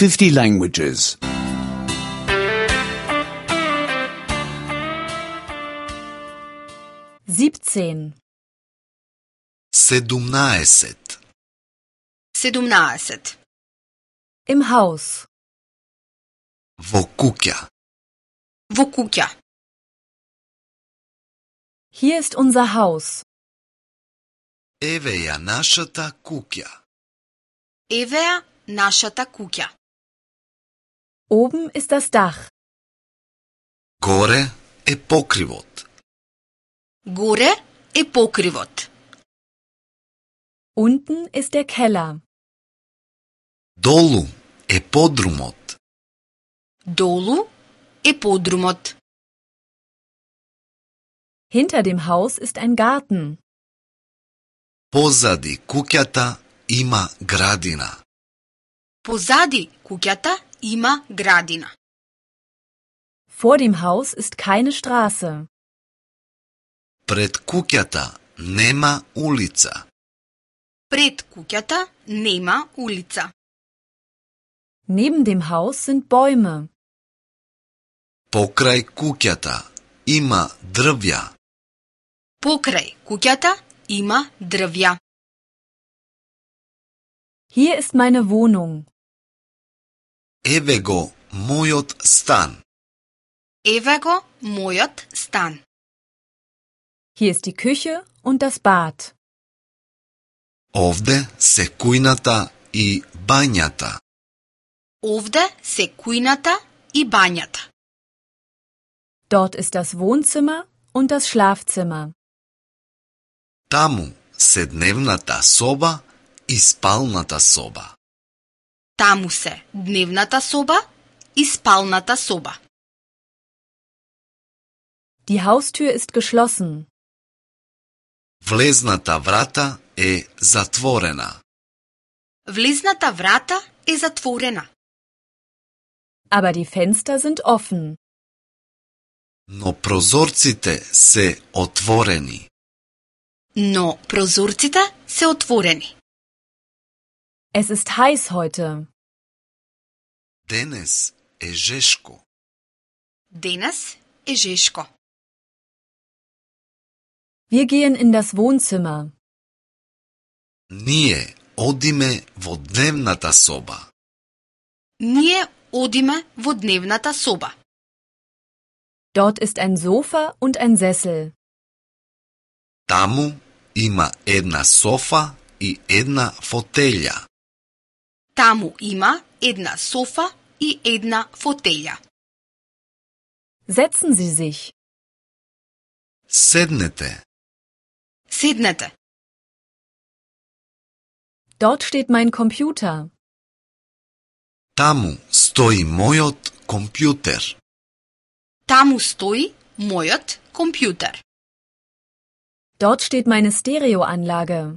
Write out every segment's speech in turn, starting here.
50 languages. 17. 17. 17. Im Haus. Во куќа. Во куќа. Hier ist unser Haus. Еве ја нашата куќа. Еве ја нашата куќа. Oben ist das Dach. Горе е покривот. Горе е покривот. Unten ist der Keller. Долу е подрумот. Долу е подрумот. Hinter dem Haus ist ein Garten. Позади куќата има градина. Позади куќата има градина. Vor dem Haus ist keine Straße. Пред куќата нема улица. Пред куќата нема улица. Neben dem Haus sind Bäume. Покрај куќата има дрвја. Покрај куќата има дрвја. Hier ist meine Wohnung. Еве го мојот стан. Еве го мојот стан. Hier ist die Küche und das Bad. Овде се кујната и бањата. Овде се кујната и бањата. Dort ist das Wohnzimmer und das Schlafzimmer. Таму се дневната соба и спалната соба. Таму се дневната соба и спалната соба. Die Haustür ist geschlossen. Влезната врата е затворена. Влезната врата е затворена. Aber die Fenster sind offen. Но прозорците се отворени. Но прозорците се отворени. Es ist heiß heute. Денес е жешко. Денес е жешко. Wir gehen in das Wohnzimmer. Ние одиме во дневната соба. Ние одиме во дневната соба. Dort ist ein Sofa und ein Sessel. Таму има една софа и една фотелја. Таму има една софа и една фотелја. Setzen Sie sich. Седнете. Седнете. Dort steht mein Computer. Таму стои мојот компјутер. Таму стои мојот компјутер. Dort steht meine Stereoanlage.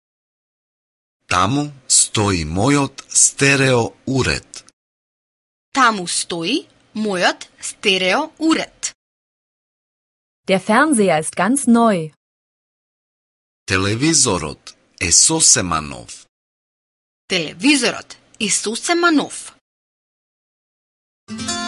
Таму стои мојот стерео уред. Таму стои мојот стерео уред. Der Fernseher ist ganz neu. Телевизорот е сосема нов. Телевизорот е сосема нов.